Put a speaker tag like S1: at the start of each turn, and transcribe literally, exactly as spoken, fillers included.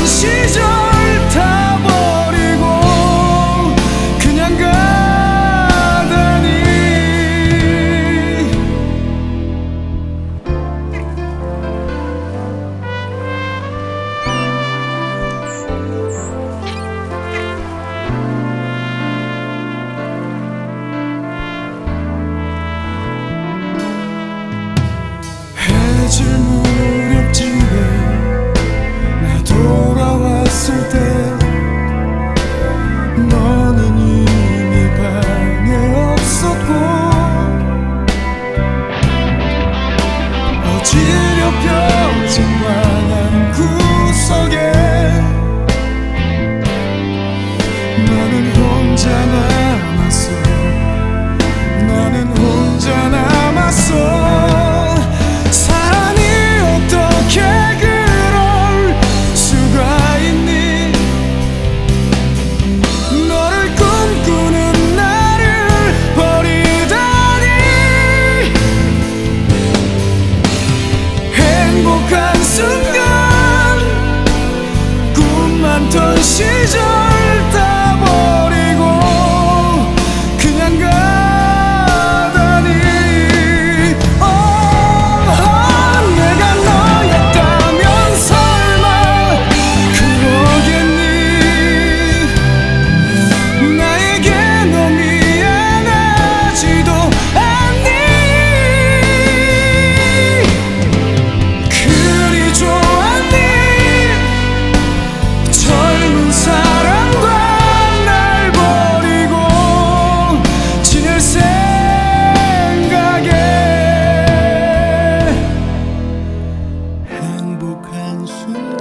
S1: 시절 다 버리고 그냥 가다니. 해질 무렵쯤에 나 돌아왔을 때 너는 이미 방에 없었고 어지럽 펴진 환한 구석에 너는 혼자 남았어. 너는 혼자 남았어. 사랑이 어떻게 그럴 수가 있니. 너를 꿈꾸는 나를 버리다니. 행복한 순간 꿈 많던 시절 다 버리고 그냥 가다니. 어, 내가 너였다면 설마 그러겠니. 나에게 너 미안하지도 않니. 그리 좋았니. 젊은 사람과 날 버리고 지낼 생각에. 행복한 순간